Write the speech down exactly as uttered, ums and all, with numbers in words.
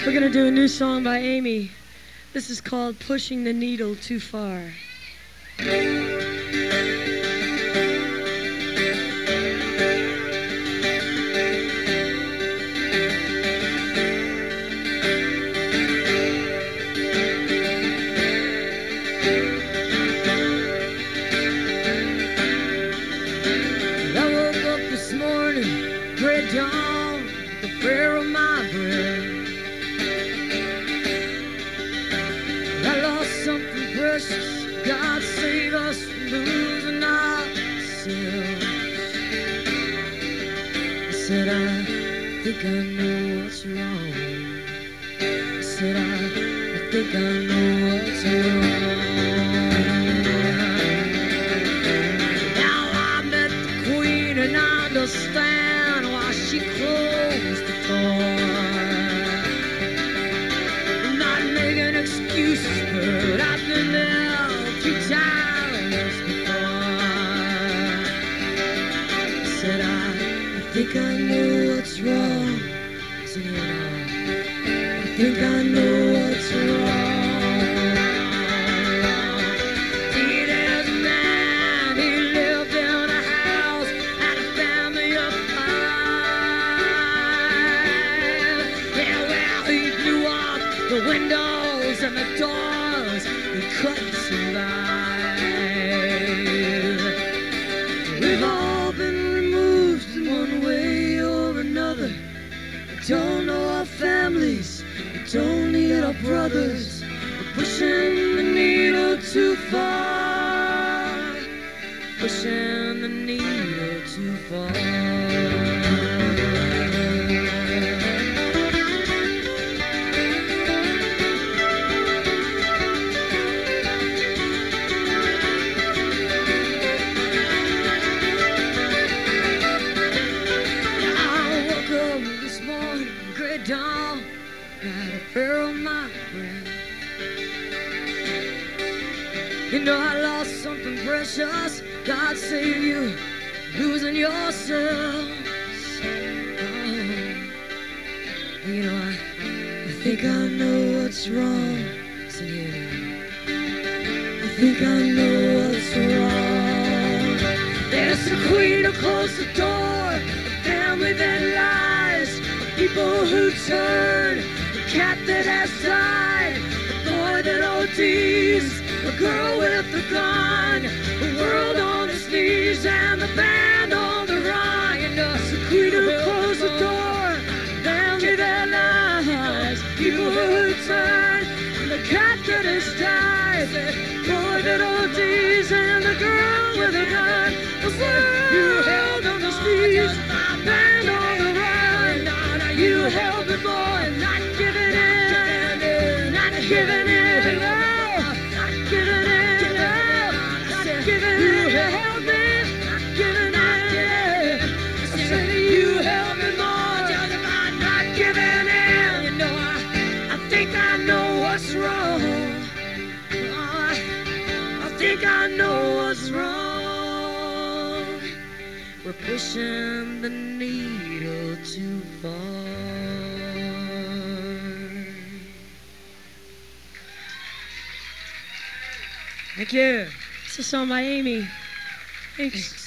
We're gonna do a new song by Amy. This is called Pushing the Needle Too Far. Gray dawn, the prayer of my breath. I lost something precious. God save us from losing ourselves. I said, I think I know what's wrong. I said, I, I think I know what's wrong. Now I met the Queen and I understand why she closed the door. I'm not making excuses, but I've been there a few times before. I said, I, I think I know what's wrong. I said, you know, I think I know what's wrong. See, there's a man, he lived in a house, had a family of the windows and the doors, he couldn't survive. We've all been removed in one way or another. We don't know our families, we don't need our brothers. We're pushing the needle too far, pushing the needle too far. Dawn, got a prayer on my breath. You know I lost something precious. God save you, losing yourself. Oh, you know I, I think I know what's wrong. So yeah, I think I know what's wrong. There's a queen who closed the door, a family that lies. People who turn, a cat that has died, a boy that O Ds, a girl with a gun, a world on its knees, and the band on the run. And us, the queen who closed the door, family that lies. People who turn, the cat that has died, the boy that O Ds, and the girl with a gun, the world you held on its knees, band on the run. You held me, boy, not giving in, not giving in, no, not giving in, no, not giving in. You held me, not giving in. I said you held me, boy, not giving in. You know, I, I think I know what's wrong. I, I think I know what's wrong. We're pushing the needle too far. Thank you. It's a song by Amy. Thanks.